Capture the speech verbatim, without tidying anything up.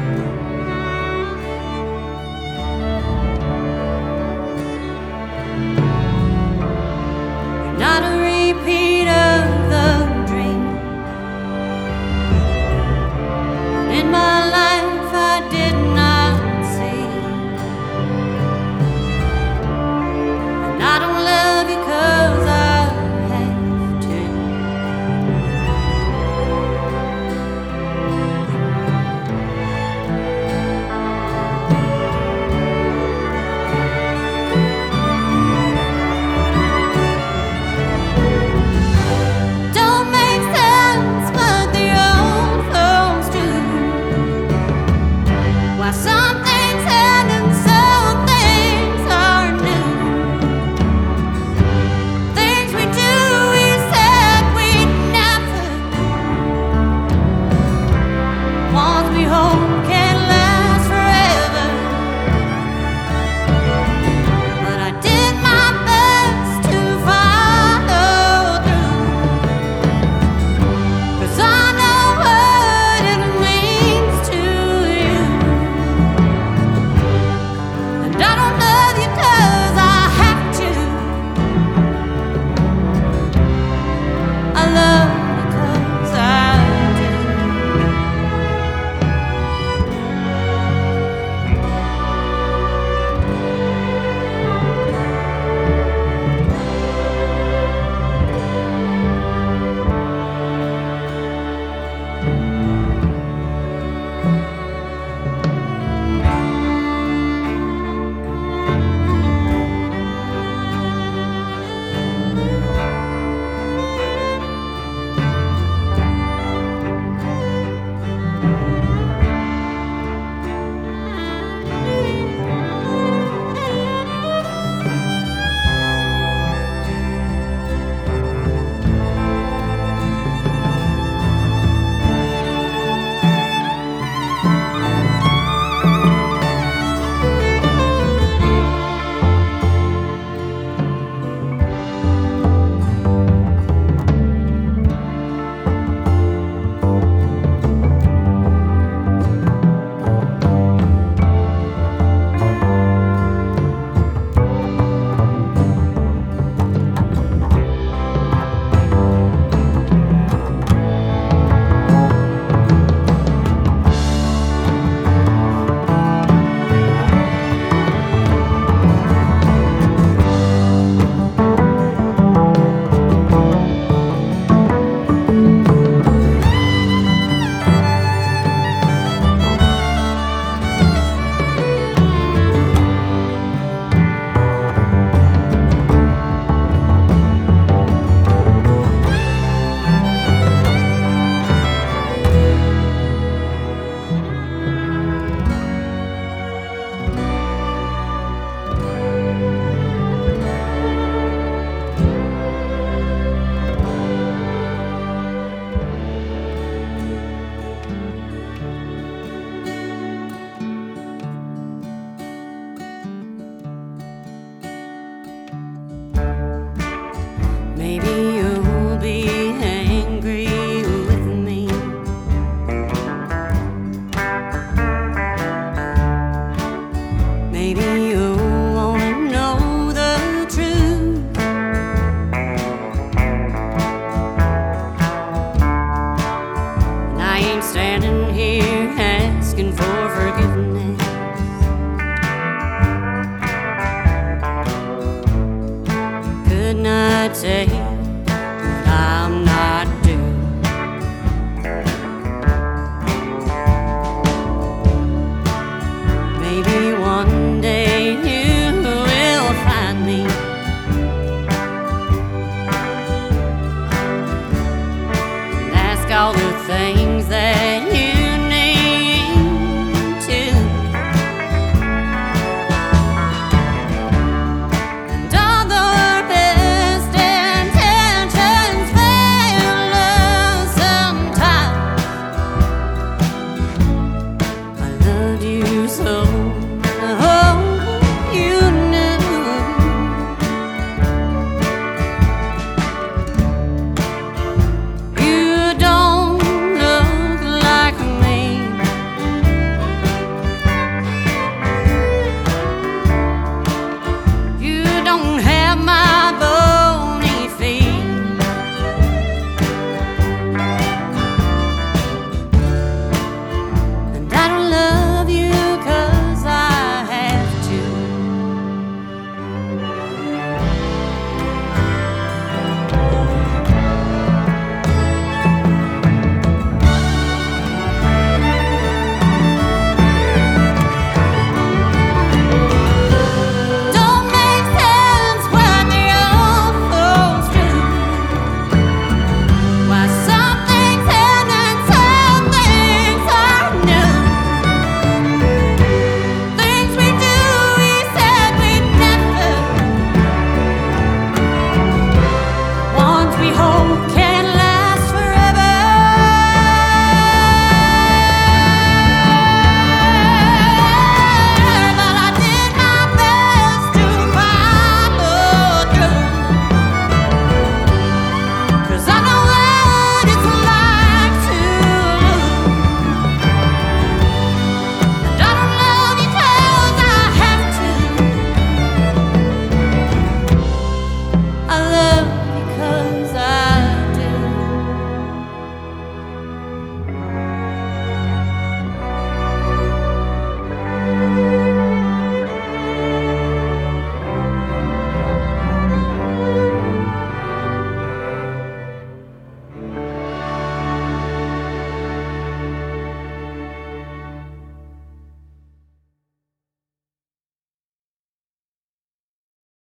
Not a repeat of the dream. In my life I did not see. And I don't love you 'cause I have to. Don't make sense, but the old folks do. Why some things end and some things are new. Things we do, we said we'd never. Ones we hope can last forever. But I did my best to follow through. 'Cause I know what it means to you. And I don't love you 'cause I have to. I love you 'cause I do. Maybe you'll be angry with me. Maybe you wanna know the truth. And I ain't standing here asking for forgiveness. Could not take